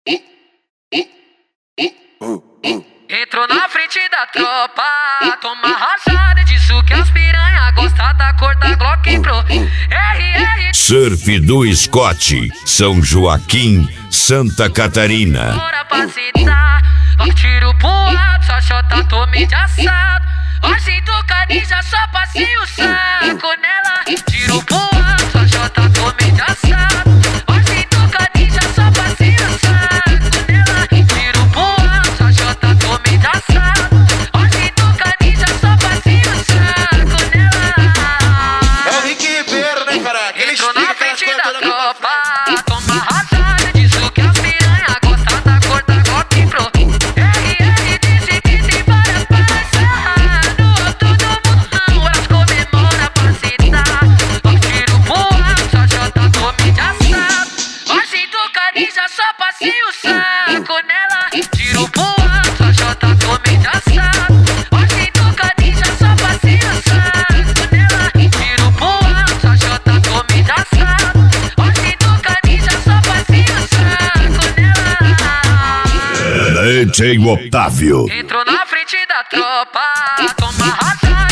Entrou na frente da tropa, toma rajada disso que as piranha gosta da cor da Glock Pro. RR Surf do Scott, São Joaquim, Santa Catarina. Bora pra citar, ó tiro pro alto, só chota tome de assado. Hoje do canija só passei o saco nela. Tiro pro alto, só chota tome de assado. Hoje do canija só passei o saco nela. Tiro pro alto, só chota tome de assado. Hoje do canija só passei o saco nela. É o Rick Ribeiro, né, cara? Ele entrou na explica frente aquelas da coisas todas. tropa, toma rajada disso que as piranha gosta da cor da Glock Pro. RR disse que tem várias parças no alto do morrão, elas comemora pra citar. Ó tiro pro alto, só chota tome de assado. Hoje do canija só passei o saco nela. Tiro pro alto, só chota tome de assado. Hoje do canija só passei o saco nela. Tiro pro alto, só chota tome de assado. Hoje do canija só passei o saco nela. DJ Otávio. Entrou na frente da tropa, toma rajada